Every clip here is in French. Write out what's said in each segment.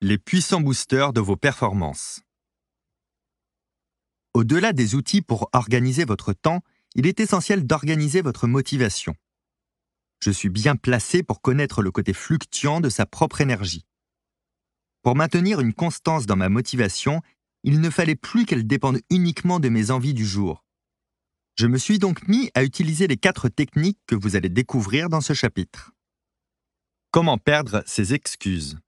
les puissants boosters de vos performances. Au-delà des outils pour organiser votre temps, il est essentiel d'organiser votre motivation. Je suis bien placé pour connaître le côté fluctuant de sa propre énergie. Pour maintenir une constance dans ma motivation, il ne fallait plus qu'elle dépende uniquement de mes envies du jour. Je me suis donc mis à utiliser les 4 techniques que vous allez découvrir dans ce chapitre. Comment perdre ses excuses?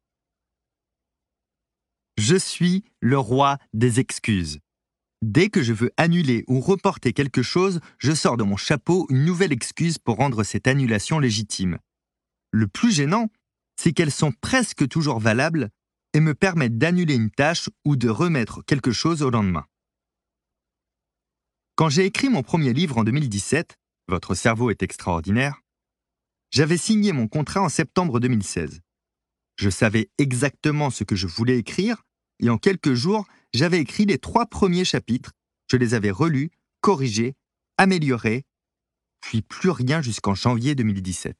Je suis le roi des excuses. Dès que je veux annuler ou reporter quelque chose, je sors de mon chapeau une nouvelle excuse pour rendre cette annulation légitime. Le plus gênant, c'est qu'elles sont presque toujours valables et me permettent d'annuler une tâche ou de remettre quelque chose au lendemain. Quand j'ai écrit mon premier livre en 2017, « Votre cerveau est extraordinaire », j'avais signé mon contrat en septembre 2016. Je savais exactement ce que je voulais écrire et en quelques jours, j'avais écrit les 3 premiers chapitres, je les avais relus, corrigés, améliorés, puis plus rien jusqu'en janvier 2017.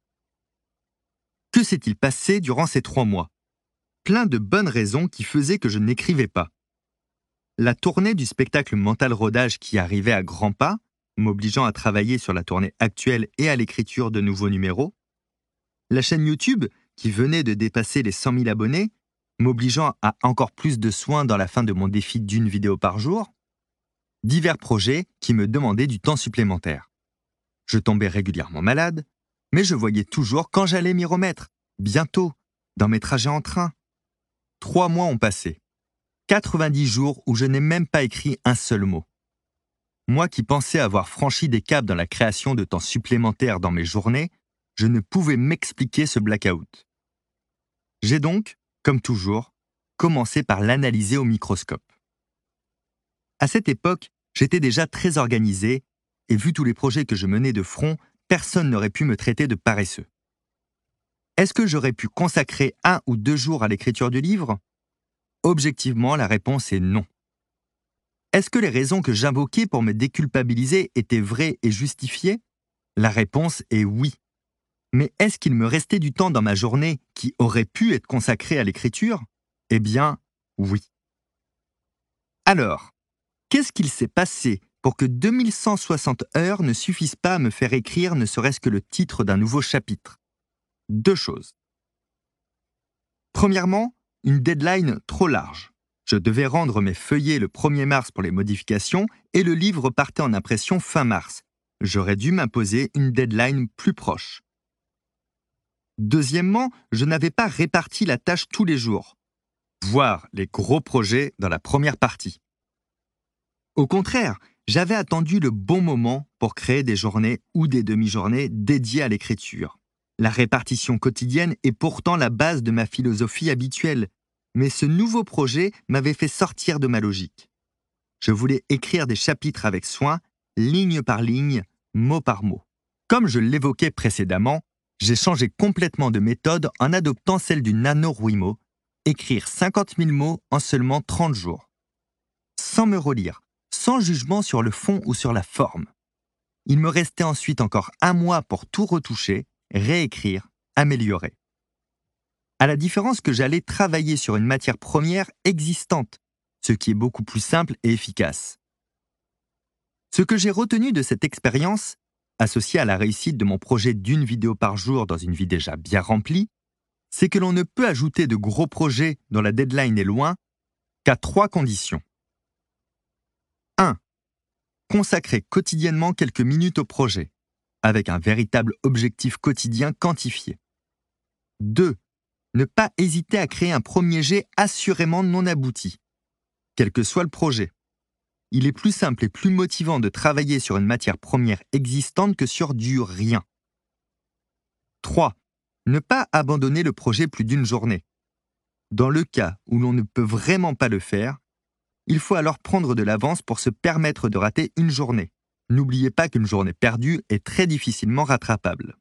Que s'est-il passé durant ces 3 mois? Plein de bonnes raisons qui faisaient que je n'écrivais pas. La tournée du spectacle Mental Rodage qui arrivait à grands pas, m'obligeant à travailler sur la tournée actuelle et à l'écriture de nouveaux numéros. La chaîne YouTube qui venait de dépasser les 100 000 abonnés, m'obligeant à encore plus de soins dans la fin de mon défi d'1 vidéo par jour. Divers projets qui me demandaient du temps supplémentaire. Je tombais régulièrement malade, mais je voyais toujours quand j'allais m'y remettre, bientôt, dans mes trajets en train. 3 mois ont passé. 90 jours où je n'ai même pas écrit un seul mot. Moi qui pensais avoir franchi des caps dans la création de temps supplémentaire dans mes journées, je ne pouvais m'expliquer ce blackout. J'ai donc, comme toujours, commencé par l'analyser au microscope. À cette époque, j'étais déjà très organisé et vu tous les projets que je menais de front, personne n'aurait pu me traiter de paresseux. Est-ce que j'aurais pu consacrer 1 ou 2 jours à l'écriture du livre? Objectivement, la réponse est non. Est-ce que les raisons que j'invoquais pour me déculpabiliser étaient vraies et justifiées? La réponse est oui. Mais est-ce qu'il me restait du temps dans ma journée qui aurait pu être consacré à l'écriture? Eh bien, oui. Alors, qu'est-ce qu'il s'est passé pour que 2160 heures ne suffisent pas à me faire écrire ne serait-ce que le titre d'un nouveau chapitre? 2 choses. Premièrement, une deadline trop large. Je devais rendre mes feuillets le 1er mars pour les modifications et le livre partait en impression fin mars. J'aurais dû m'imposer une deadline plus proche. Deuxièmement, je n'avais pas réparti la tâche tous les jours, voire les gros projets dans la première partie. Au contraire, j'avais attendu le bon moment pour créer des journées ou des demi-journées dédiées à l'écriture. La répartition quotidienne est pourtant la base de ma philosophie habituelle, mais ce nouveau projet m'avait fait sortir de ma logique. Je voulais écrire des chapitres avec soin, ligne par ligne, mot par mot. Comme je l'évoquais précédemment, j'ai changé complètement de méthode en adoptant celle du NaNoWriMo, écrire 50 000 mots en seulement 30 jours. Sans me relire, sans jugement sur le fond ou sur la forme. Il me restait ensuite encore 1 mois pour tout retoucher, réécrire, améliorer. À la différence que j'allais travailler sur une matière première existante, ce qui est beaucoup plus simple et efficace. Ce que j'ai retenu de cette expérience, associée à la réussite de mon projet d'1 vidéo par jour dans une vie déjà bien remplie, c'est que l'on ne peut ajouter de gros projets dont la deadline est loin qu'à 3 conditions. 1. Consacrer quotidiennement quelques minutes au projet, avec un véritable objectif quotidien quantifié. 2. Ne pas hésiter à créer un premier jet assurément non abouti, quel que soit le projet. Il est plus simple et plus motivant de travailler sur une matière première existante que sur du rien. 3. Ne pas abandonner le projet plus d'1 journée. Dans le cas où l'on ne peut vraiment pas le faire, il faut alors prendre de l'avance pour se permettre de rater une journée. N'oubliez pas qu'une journée perdue est très difficilement rattrapable.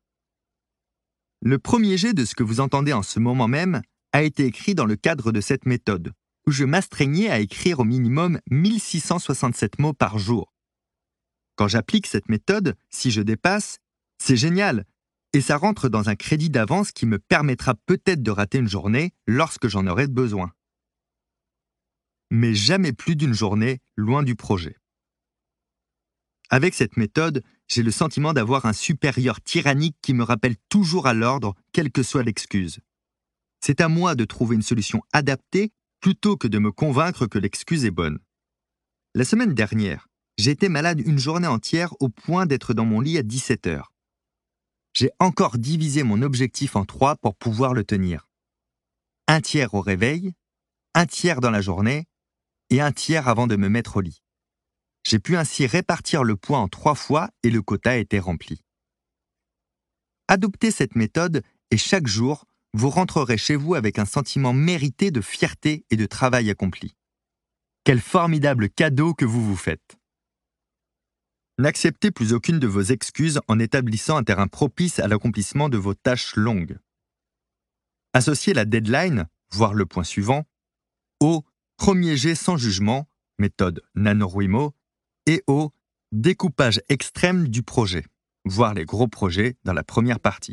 Le premier jet de ce que vous entendez en ce moment même a été écrit dans le cadre de cette méthode, où je m'astreignais à écrire au minimum 1667 mots par jour. Quand j'applique cette méthode, si je dépasse, c'est génial, et ça rentre dans un crédit d'avance qui me permettra peut-être de rater une journée lorsque j'en aurai besoin. Mais jamais plus d'une journée loin du projet. Avec cette méthode, j'ai le sentiment d'avoir un supérieur tyrannique qui me rappelle toujours à l'ordre, quelle que soit l'excuse. C'est à moi de trouver une solution adaptée plutôt que de me convaincre que l'excuse est bonne. La semaine dernière, j'ai été malade une journée entière au point d'être dans mon lit à 17 heures. J'ai encore divisé mon objectif en 3 pour pouvoir le tenir. Un tiers au réveil, un tiers dans la journée et un tiers avant de me mettre au lit. J'ai pu ainsi répartir le poids en 3 fois et le quota était rempli. Adoptez cette méthode et chaque jour, vous rentrerez chez vous avec un sentiment mérité de fierté et de travail accompli. Quel formidable cadeau que vous vous faites! N'acceptez plus aucune de vos excuses en établissant un terrain propice à l'accomplissement de vos tâches longues. Associez la deadline, voire le point suivant, au premier jet sans jugement, méthode NaNoWriMo, et au découpage extrême du projet, voire les gros projets dans la première partie.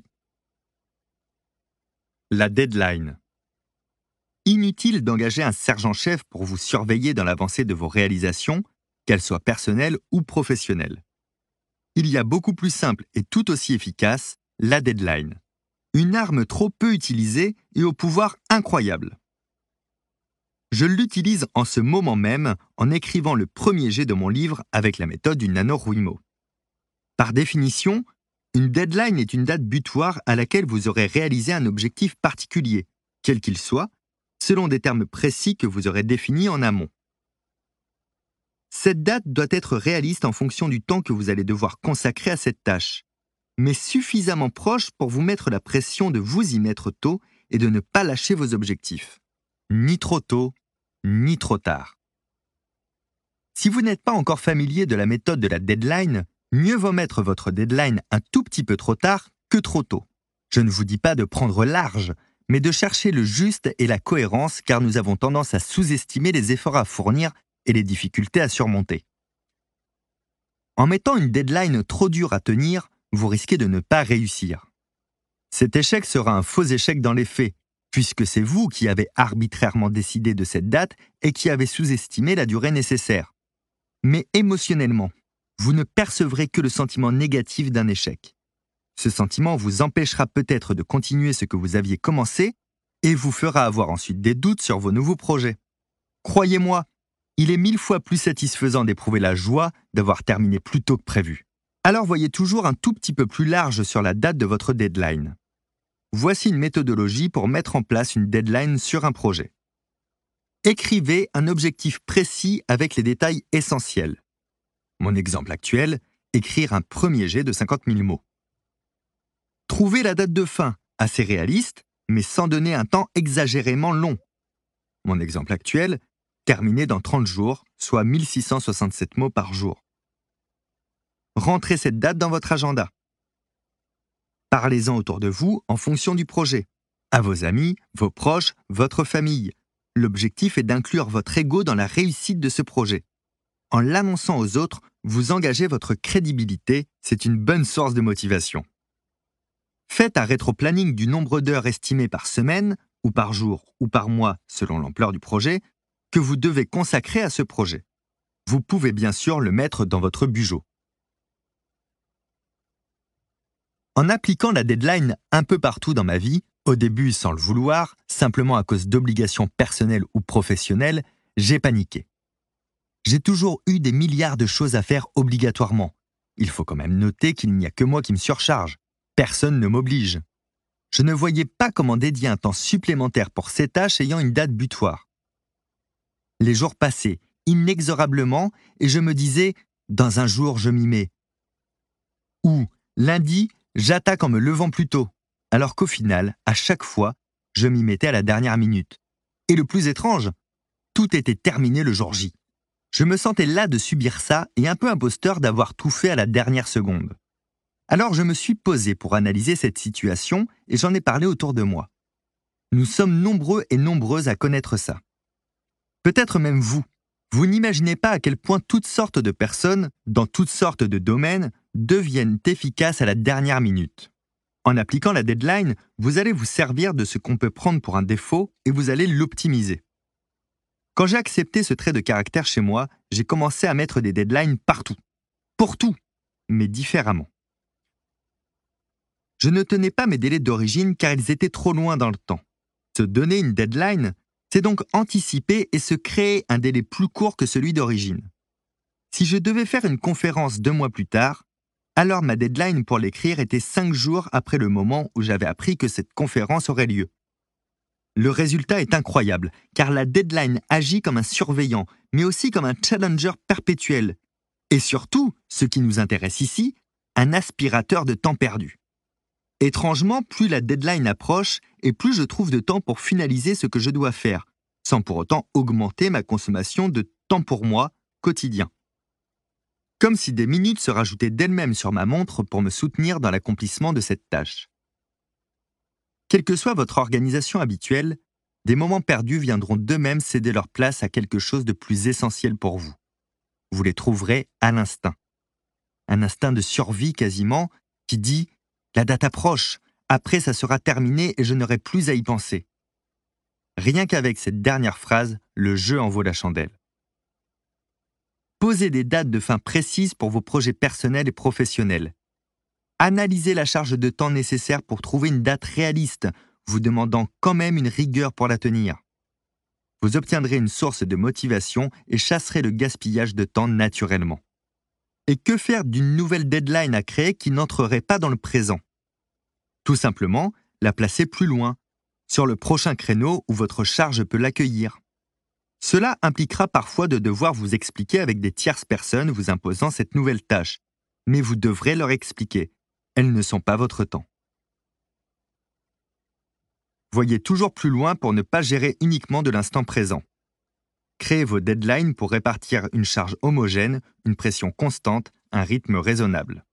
La deadline. Inutile d'engager un sergent-chef pour vous surveiller dans l'avancée de vos réalisations, qu'elles soient personnelles ou professionnelles. Il y a beaucoup plus simple et tout aussi efficace, la deadline. Une arme trop peu utilisée et au pouvoir incroyable. Je l'utilise en ce moment même en écrivant le premier jet de mon livre avec la méthode du NaNoWriMo. Par définition, une deadline est une date butoir à laquelle vous aurez réalisé un objectif particulier, quel qu'il soit, selon des termes précis que vous aurez définis en amont. Cette date doit être réaliste en fonction du temps que vous allez devoir consacrer à cette tâche, mais suffisamment proche pour vous mettre la pression de vous y mettre tôt et de ne pas lâcher vos objectifs. Ni trop tôt, ni trop tard. Si vous n'êtes pas encore familier de la méthode de la deadline, mieux vaut mettre votre deadline un tout petit peu trop tard que trop tôt. Je ne vous dis pas de prendre large, mais de chercher le juste et la cohérence car nous avons tendance à sous-estimer les efforts à fournir et les difficultés à surmonter. En mettant une deadline trop dure à tenir, vous risquez de ne pas réussir. Cet échec sera un faux échec dans les faits, puisque c'est vous qui avez arbitrairement décidé de cette date et qui avez sous-estimé la durée nécessaire. Mais émotionnellement, vous ne percevrez que le sentiment négatif d'un échec. Ce sentiment vous empêchera peut-être de continuer ce que vous aviez commencé et vous fera avoir ensuite des doutes sur vos nouveaux projets. Croyez-moi, il est 1000 fois plus satisfaisant d'éprouver la joie d'avoir terminé plus tôt que prévu. Alors voyez toujours un tout petit peu plus large sur la date de votre deadline. Voici une méthodologie pour mettre en place une deadline sur un projet. Écrivez un objectif précis avec les détails essentiels. Mon exemple actuel, écrire un premier jet de 50 000 mots. Trouvez la date de fin, assez réaliste, mais sans donner un temps exagérément long. Mon exemple actuel, terminer dans 30 jours, soit 1667 mots par jour. Rentrez cette date dans votre agenda. Parlez-en autour de vous en fonction du projet. À vos amis, vos proches, votre famille. L'objectif est d'inclure votre ego dans la réussite de ce projet. En l'annonçant aux autres, vous engagez votre crédibilité, c'est une bonne source de motivation. Faites un rétro-planning du nombre d'heures estimées par semaine, ou par jour, ou par mois, selon l'ampleur du projet, que vous devez consacrer à ce projet. Vous pouvez bien sûr le mettre dans votre bugeot. En appliquant la deadline un peu partout dans ma vie, au début sans le vouloir, simplement à cause d'obligations personnelles ou professionnelles, j'ai paniqué. J'ai toujours eu des milliards de choses à faire obligatoirement. Il faut quand même noter qu'il n'y a que moi qui me surcharge. Personne ne m'oblige. Je ne voyais pas comment dédier un temps supplémentaire pour ces tâches ayant une date butoir. Les jours passaient inexorablement et je me disais « dans un jour, je m'y mets ». Ou « lundi, j'attaque en me levant plus tôt », alors qu'au final, à chaque fois, je m'y mettais à la dernière minute. Et le plus étrange, tout était terminé le jour J. Je me sentais las de subir ça et un peu imposteur d'avoir tout fait à la dernière seconde. Alors je me suis posé pour analyser cette situation et j'en ai parlé autour de moi. Nous sommes nombreux et nombreuses à connaître ça. Peut-être même vous. Vous n'imaginez pas à quel point toutes sortes de personnes, dans toutes sortes de domaines, deviennent efficaces à la dernière minute. En appliquant la deadline, vous allez vous servir de ce qu'on peut prendre pour un défaut et vous allez l'optimiser. Quand j'ai accepté ce trait de caractère chez moi, j'ai commencé à mettre des deadlines partout. Pour tout, mais différemment. Je ne tenais pas mes délais d'origine car ils étaient trop loin dans le temps. Se donner une deadline, c'est donc anticiper et se créer un délai plus court que celui d'origine. Si je devais faire une conférence 2 mois plus tard, alors ma deadline pour l'écrire était 5 jours après le moment où j'avais appris que cette conférence aurait lieu. Le résultat est incroyable, car la deadline agit comme un surveillant, mais aussi comme un challenger perpétuel. Et surtout, ce qui nous intéresse ici, un aspirateur de temps perdu. Étrangement, plus la deadline approche, et plus je trouve de temps pour finaliser ce que je dois faire, sans pour autant augmenter ma consommation de temps pour moi quotidien. Comme si des minutes se rajoutaient d'elles-mêmes sur ma montre pour me soutenir dans l'accomplissement de cette tâche. Quelle que soit votre organisation habituelle, des moments perdus viendront d'eux-mêmes céder leur place à quelque chose de plus essentiel pour vous. Vous les trouverez à l'instinct. Un instinct de survie quasiment qui dit « La date approche, après ça sera terminé et je n'aurai plus à y penser ». Rien qu'avec cette dernière phrase, le jeu en vaut la chandelle. Posez des dates de fin précises pour vos projets personnels et professionnels. Analysez la charge de temps nécessaire pour trouver une date réaliste, vous demandant quand même une rigueur pour la tenir. Vous obtiendrez une source de motivation et chasserez le gaspillage de temps naturellement. Et que faire d'une nouvelle deadline à créer qui n'entrerait pas dans le présent? Tout simplement, la placer plus loin, sur le prochain créneau où votre charge peut l'accueillir. Cela impliquera parfois de devoir vous expliquer avec des tierces personnes vous imposant cette nouvelle tâche, mais vous devrez leur expliquer. Elles ne sont pas votre temps. Voyez toujours plus loin pour ne pas gérer uniquement de l'instant présent. Créez vos deadlines pour répartir une charge homogène, une pression constante, un rythme raisonnable.